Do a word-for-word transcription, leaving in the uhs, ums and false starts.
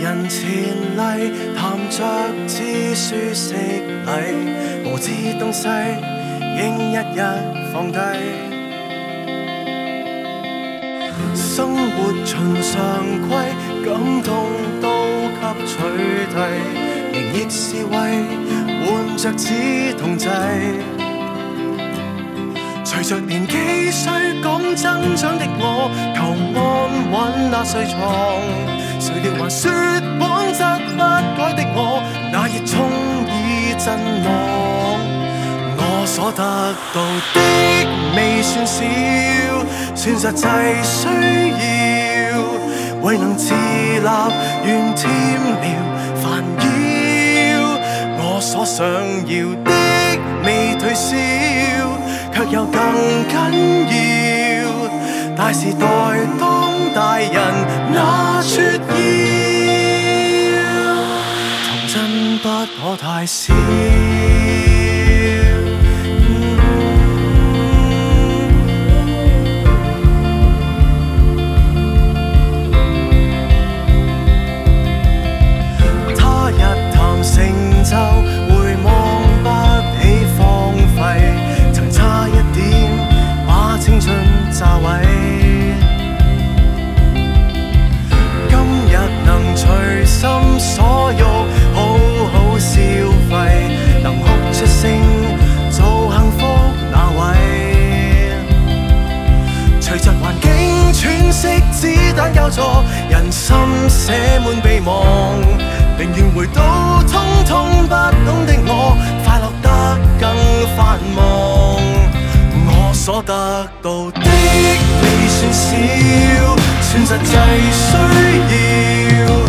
人前例，談着知書識禮，無知東西應一一放低。生活循常規，感動都給取締，仍亦是為換着紙同劑。隨着年紀雖講增長的我，求安穩那睡床，誰料還說本質不改的我，那熱衷已震浪。我所得到的未算少，算實際需要，為能自立願添了煩擾。我所想要的未退燒，卻有更緊要，大時代當大人那撮要，童真不可太少。他日談成就，回望不起荒廢，曾差一點把青春炸毀。今日能隨心所欲好好消費，能哭出聲做幸福那位。隨着環境喘息，子彈交錯，人心寫滿備忘，寧願回到通通不懂的我，快樂得更繁忙。我所得到的未算少，算實際需要，